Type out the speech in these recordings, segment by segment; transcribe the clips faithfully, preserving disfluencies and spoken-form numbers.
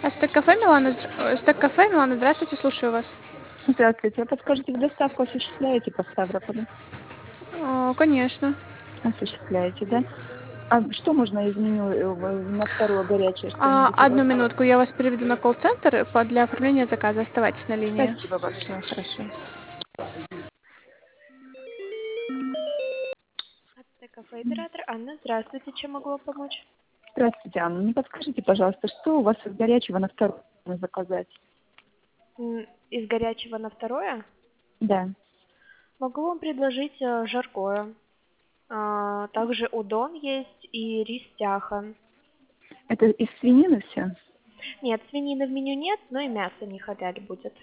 А стек-кафе Милана, здра- э, стек-кафе Милана, здравствуйте, слушаю вас. Здравствуйте. Вы подскажите, вы доставку осуществляете по Ставрополю? О, конечно. Осуществляете, да? А что можно из меню э, в- на второе горячее А, что-нибудь одну образовать? минутку, я вас переведу на колл-центр по- для оформления заказа. Оставайтесь на линии. Спасибо большое, хорошо. Кафе оператор Анна, здравствуйте, чем могу вам помочь? Здравствуйте, Анна. Не подскажите, пожалуйста, что у вас из горячего на второе можно заказать? М, Из горячего на второе Да. могу вам предложить э, жаркое. А, также удон есть и рис тяха. Это из свинины все? Нет, свинины в меню нет, но и мясо не халяль будет.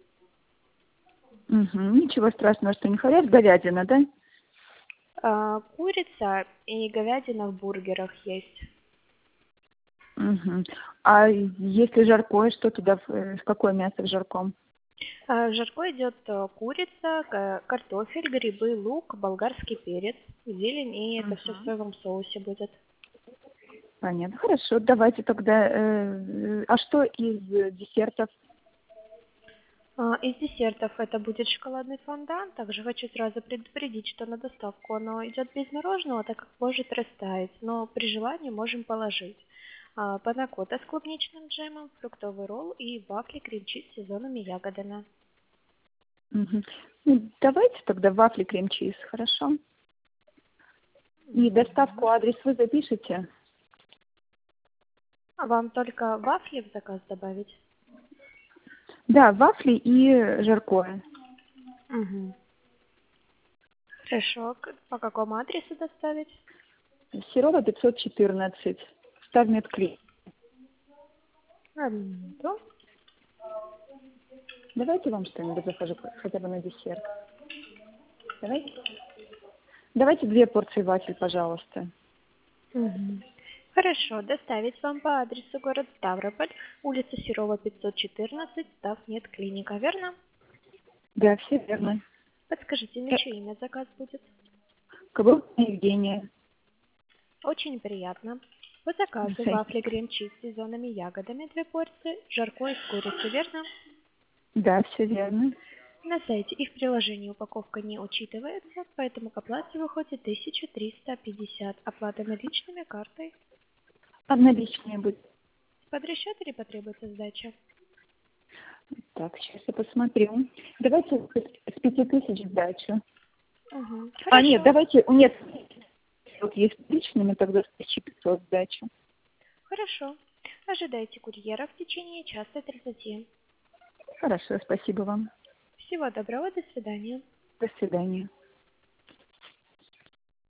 Угу. Ничего страшного, что не халяль, говядина, да? А, курица и говядина в бургерах есть. Угу. А если жаркое, что туда, в- э, какое мясо в жарком? А, в жарко идет э, курица, ка- картофель, грибы, лук, болгарский перец, зелень, и это все в Угу. соевом соусе будет. Понятно. Хорошо, давайте тогда. э, А что из э, десертов? А, из десертов это будет шоколадный фондан. Также хочу сразу предупредить, что на доставку оно идет без мороженого, так как может растаять, но при желании можем положить. А, панакота с клубничным джемом, фруктовый ролл и вафли крем-чиз с сезонными ягодами. Мгм. Ну, давайте тогда вафли крем-чиз, хорошо? И доставку Мгм. адрес вы запишите? А вам только вафли в заказ добавить? Да, вафли и жаркое. Мгм. Хорошо. К- По какому адресу доставить? Серова пятьсот четырнадцать. Ставмедклиник. Одну минуту. Давайте вам что-нибудь закажу, хотя бы на десерт. Давайте. Давайте две порции вафель, пожалуйста. Мгм. Хорошо, доставить вам по адресу город Ставрополь, улица Серова, пятьсот четырнадцать, Ставмед клиника, верно? Да, все верно. Подскажите, на Э, чье имя заказ будет? Каблукина Евгения. Очень приятно. По заказу вафли крем-чиз с сезонными ягодами две порции, жаркое из курицы, верно? Да, все верно. На сайте и в приложении упаковка не учитывается, поэтому к оплате выходит тысяча триста пятьдесят. Оплата наличными картой. А наличные будет. Под расчет или потребуется сдача? Так, сейчас я посмотрю. Давайте с пяти тысяч сдачу. Угу. А, нет, Хорошо. давайте, нет, вот есть личными, тогда с тысячи пятьсот сдачу. Хорошо. Ожидайте курьера в течение часа тридцати. Хорошо, спасибо вам. Всего доброго, до свидания. До свидания.